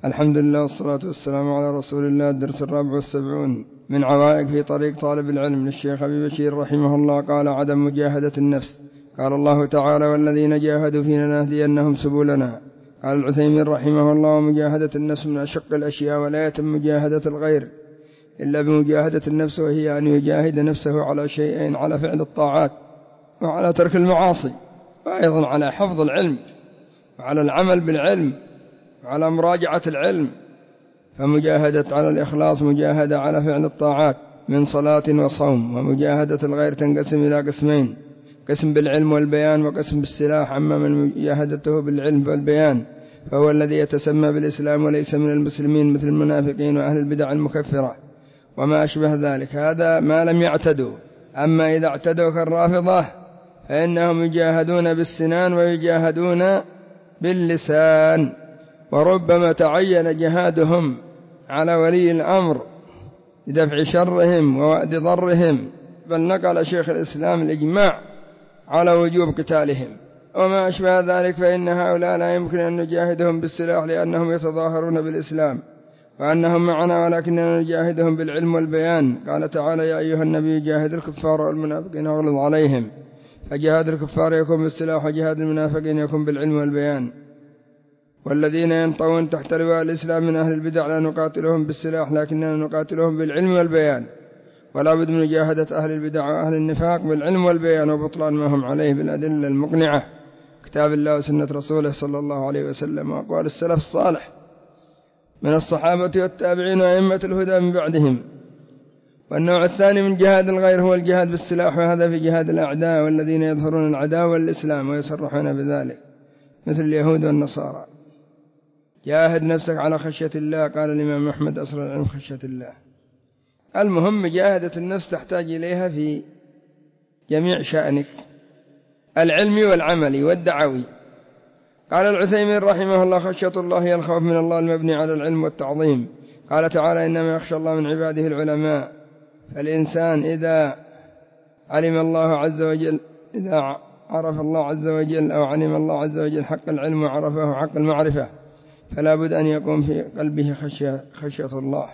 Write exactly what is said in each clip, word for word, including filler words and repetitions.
الحمد لله والصلاة والسلام على رسول الله. الدرس الرابع والسبعون من عوائق في طريق طالب العلم للشيخ أبي بشير رحمه الله. قال: عدم مجاهدة النفس. قال الله تعالى: والذين جاهدوا فينا نهدينهم سبلنا. قال العثيمين رحمه الله: مجاهدة النفس من أشق الأشياء، ولا يتم مجاهدة الغير إلا بمجاهدة النفس، وهي أن يجاهد نفسه على شيئين: على فعل الطاعات وعلى ترك المعاصي، وأيضا على حفظ العلم وعلى العمل بالعلم وعلى مراجعة العلم. فمجاهدة على الإخلاص مجاهدة على فعل الطاعات من صلاة وصوم. ومجاهدة الغير تنقسم إلى قسمين: قسم بالعلم والبيان، وقسم بالسلاح. أما من مجاهدته بالعلم والبيان فهو الذي يتسمى بالإسلام وليس من المسلمين، مثل المنافقين وأهل البدع المكفرة وما أشبه ذلك، هذا ما لم يعتدوا. أما إذا اعتدوا كالرافضة فإنهم يجاهدون بالسنان ويجاهدون باللسان، وربما تعين جهادهم على ولي الأمر لدفع شرهم ووأد ضرهم، بل نقل شيخ الإسلام الإجماع على وجوب قتالهم وما أشبه ذلك. فإن هؤلاء لا يمكن أن نجاهدهم بالسلاح لأنهم يتظاهرون بالإسلام وأنهم معنا، ولكننا نجاهدهم بالعلم والبيان. قال تعالى: يا أيها النبي جاهد الكفار والمنافقين واغلظ عليهم. فجهاد الكفار يكون بالسلاح، وجهاد المنافقين يكون بالعلم والبيان. والذين ينطون تحت لواء الإسلام من أهل البدع لا نقاتلهم بالسلاح، لكننا نقاتلهم بالعلم والبيان. ولا بد من مجاهدة أهل البدع وأهل النفاق بالعلم والبيان وبطلان ما هم عليه بالأدلة المقنعة، كتاب الله وسنة رسوله صلى الله عليه وسلم وأقوال السلف الصالح من الصحابة والتابعين وأئمة الهدى من بعدهم. والنوع الثاني من جهاد الغير هو الجهاد بالسلاح، وهذا في جهاد الأعداء، والذين يظهرون العداوة للإسلام ويصرحون بذلك مثل اليهود والنصارى. جاهد نفسك على خشية الله. قال الإمام أحمد: أصل العلم خشية الله. المهم مجاهدة النفس تحتاج إليها في جميع شأنك العلمي والعملي والدعوي. قال العثيمين رحمه الله: خشية الله هي الخوف من الله المبني على العلم والتعظيم. قال تعالى: إنما يخشى الله من عباده العلماء. فالإنسان إذا علم الله عز وجل إذا عرف الله عز وجل أو علم الله عز وجل حق العلم وعرفه حق المعرفة، فلا بد أن يكون في قلبه خشية, خشية الله.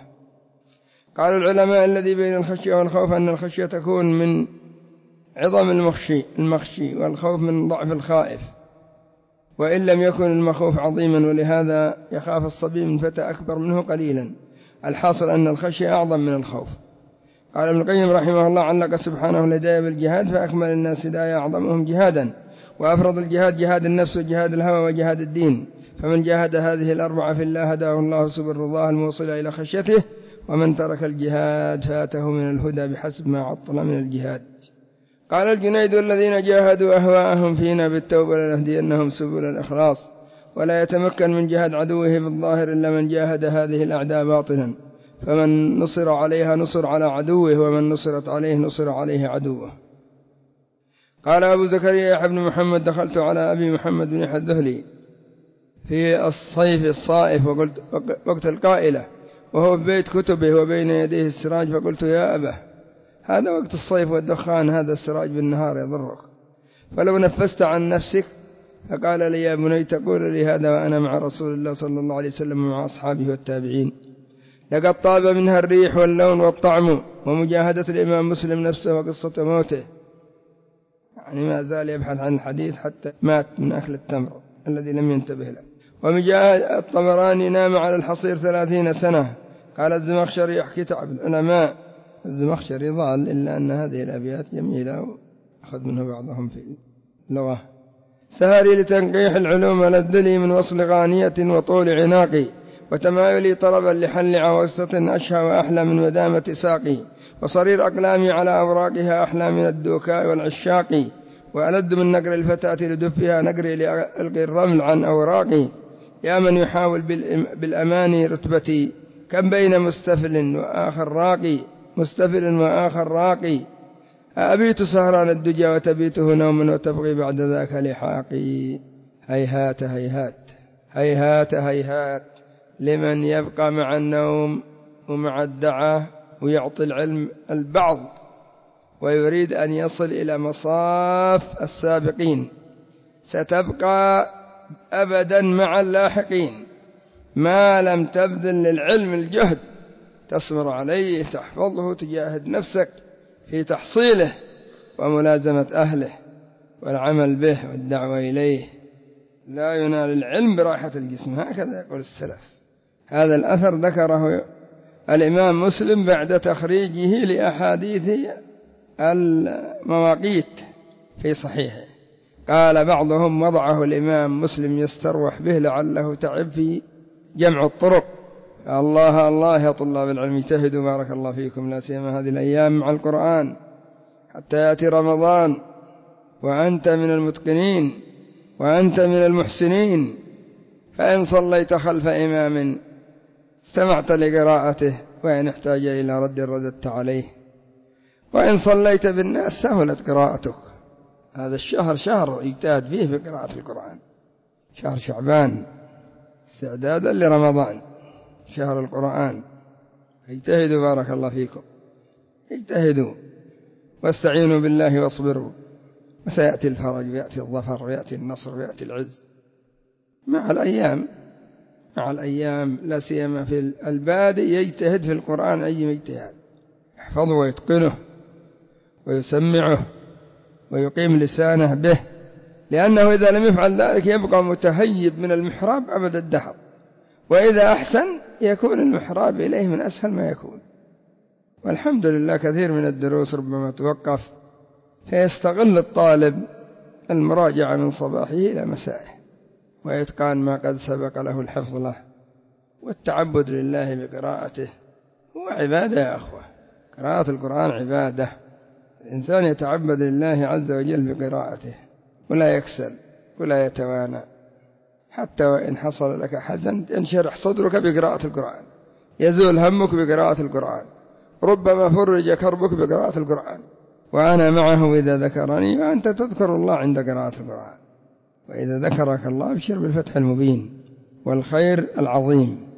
قال العلماء: الذي بين الخشية والخوف أن الخشية تكون من عظم المخشي, المخشي والخوف من ضعف الخائف، وإن لم يكن المخوف عظيما، ولهذا يخاف الصبي من فتى أكبر منه قليلا. الحاصل أن الخشية أعظم من الخوف. قال ابن القيم رحمه الله: علق سبحانه الهداية بالجهاد، فأكمل الناس هداية أعظمهم جهادا، وأفرض الجهاد جهاد النفس وجهاد الهوى وجهاد الدين. فمن جاهد هذه الأربعة في الله هداه الله سبل رضاه الموصلة إلى خشيته، ومن ترك الجهاد فاته من الهدى بحسب ما عطل من الجهاد. قال الجنيد: الذين جاهدوا أهواءهم فينا بالتوبة لنهدينهم سبل الإخلاص. ولا يتمكن من جهاد عدوه بالظاهر إلا من جاهد هذه الأعداء باطنا، فمن نصر عليها نصر على عدوه، ومن نصرت عليه نصر عليه عدوه. قال أبو زكريا يحيى بن محمد: دخلت على أبي محمد بن يحيى الذهلي في الصيف الصائف وقلت وقت القائلة وهو في بيت كتبه وبين يديه السراج، فقلت: يا أبا، هذا وقت الصيف والدخان، هذا السراج بالنهار يضرك، فلو نفست عن نفسك. فقال لي: يا بني، تقول لي هذا وأنا مع رسول الله صلى الله عليه وسلم ومع أصحابه والتابعين. لقد طاب منها الريح واللون والطعم. ومجاهدة الإمام مسلم نفسه وقصة موته، يعني ما زال يبحث عن الحديث حتى مات من أكل التمر الذي لم ينتبه له. ومجاهد الطبراني نام على الحصير ثلاثين سنة. قال الزمخشري يحكي تعب العلماء. الزمخشري ضال، إلا أن هذه الأبيات جميلة أخذ منه بعضهم في اللغة: سهري لتنقيح العلوم للدلي من وصل غانية وطول عناقي، وتمايلي طلبا لحل عوسة أشهى وأحلى من مدامة ساقي، وصرير أقلامي على أوراقها أحلى من الدوكاء والعشاق، وألد من نقر الفتاة لدفها نقري لألقي الرمل عن أوراقي. يا من يحاول بالأماني رتبتي، كم بين مستفل وآخر راقي، مستفل وآخر راقي. أبيت سهران الدجى وتبيته نوما وتبغي بعد ذاك لحاقي. هيهات هيهات هيهات هيهات لمن يبقى مع النوم ومع الدعاء ويعطي العلم البعض ويريد أن يصل إلى مصاف السابقين، ستبقى أبدا مع اللاحقين. ما لم تبذل للعلم الجهد تصبر عليه، تحفظه، تجاهد نفسك في تحصيله وملازمة أهله والعمل به والدعوة إليه. لا ينال العلم براحة الجسم، هكذا يقول السلف. هذا الأثر ذكره الإمام مسلم بعد تخريجه لأحاديث المواقيت في صحيحه. قال بعضهم وضعه الإمام مسلم يستروح به لعله تعب في جمع الطرق. الله الله يا طلاب العلم اجتهدوا بارك الله فيكم، لا سيما هذه الأيام مع القرآن حتى يأتي رمضان وأنت من المتقنين وأنت من المحسنين. فإن صليت خلف إمام استمعت لقراءته، وإن احتاج إلى رد رددت عليه، وإن صليت بالناس سهلت قراءتك. هذا الشهر شهر يجتهد فيه في قراءة القرآن، شهر شعبان استعدادا لرمضان، شهر القرآن. اجتهدوا بارك الله فيكم، اجتهدوا واستعينوا بالله واصبروا، وسيأتي الفرج ويأتي الظفر ويأتي النصر ويأتي العز مع الأيام، مع الأيام. لا سيما في البادئ يجتهد في القرآن أي اجتهاد، يحفظه ويتقنه ويسمعه ويقيم لسانه به، لأنه إذا لم يفعل ذلك يبقى متهيب من المحراب أبد الدهر، وإذا أحسن يكون المحراب إليه من أسهل ما يكون. والحمد لله كثير من الدروس ربما توقف، فيستغل الطالب المراجعة من صباحه إلى مسائه ويتقان ما قد سبق له الحفظ له، والتعبد لله بقراءته هو عبادة يا أخوة. قراءة القرآن عبادة، الإنسان يتعبد لله عز وجل بقراءته ولا يكسل ولا يتوانى، حتى وإن حصل لك حزن ينشرح صدرك بقراءة القرآن، يزول همك بقراءة القرآن، ربما فرج كربك بقراءة القرآن. وأنا معه إذا ذكرني، وأنت تذكر الله عند قراءة القرآن، وإذا ذكرك الله ابشر بالفتح المبين والخير العظيم.